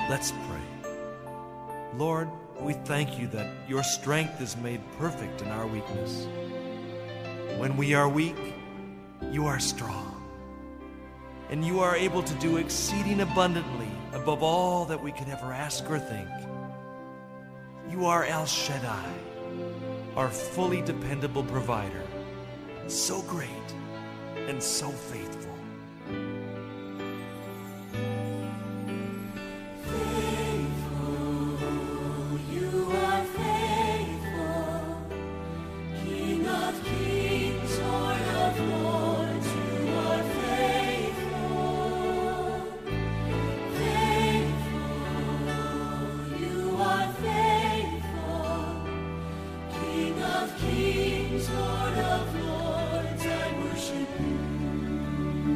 Let's pray. Lord, we thank you that your strength is made perfect in our weakness. When we are weak, you are strong, and you are able to do exceeding abundantly above all that we could ever ask or think. You are El Shaddai, our fully dependable provider, so great and so faithful. Kings, Lord of Lords, I worship you.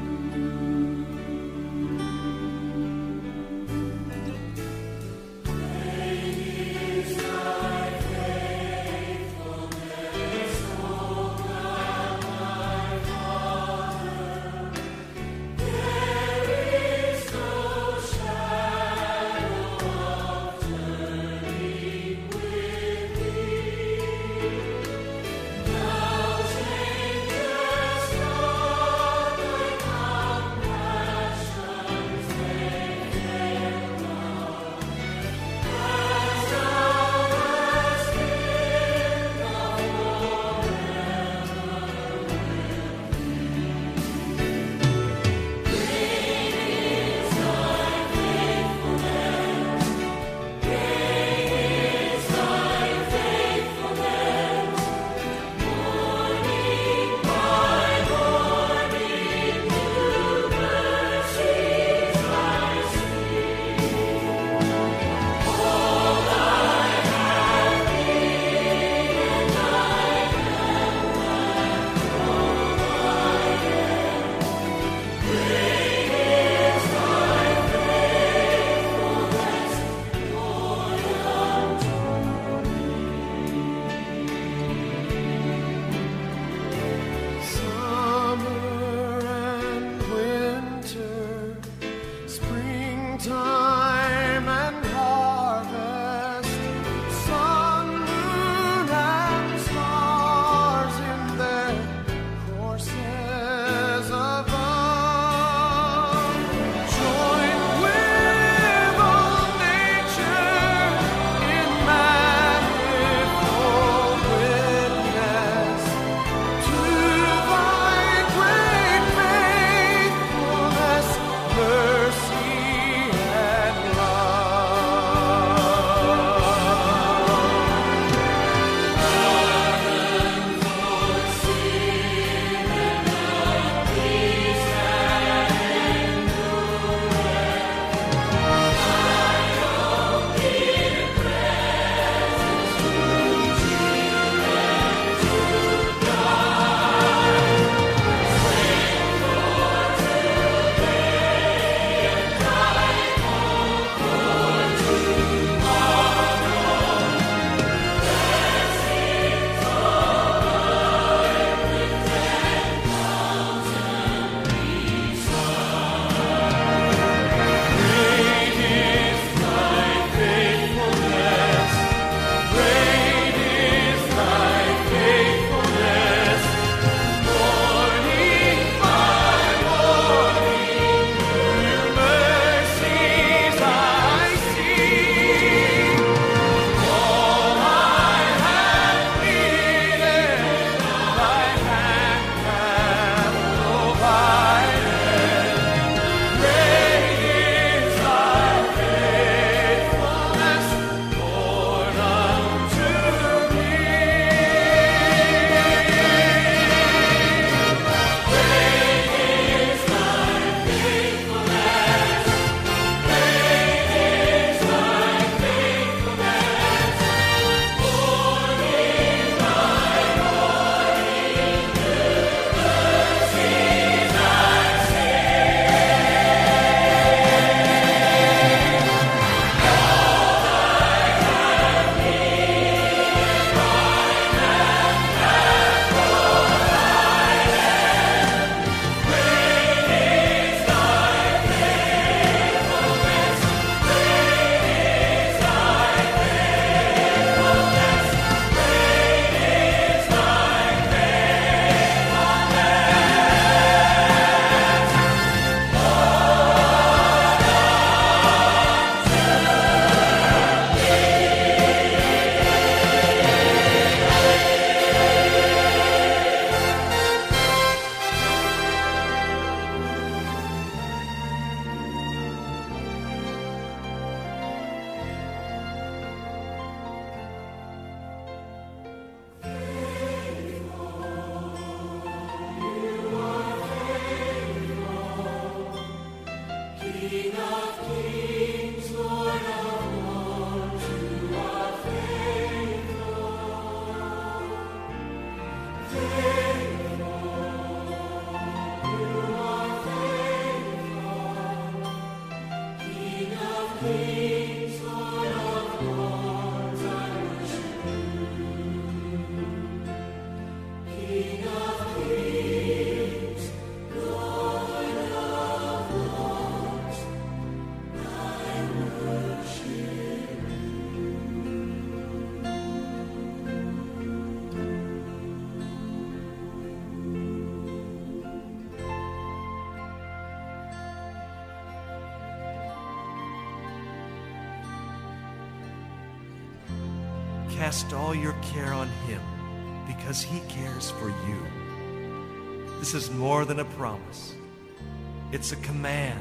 Cast all your care on him because he cares for you. This is more than a promise. It's a command.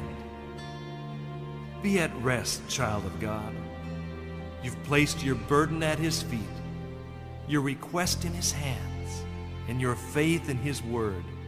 Be at rest, child of God. You've placed your burden at his feet, your request in his hands, and your faith in his word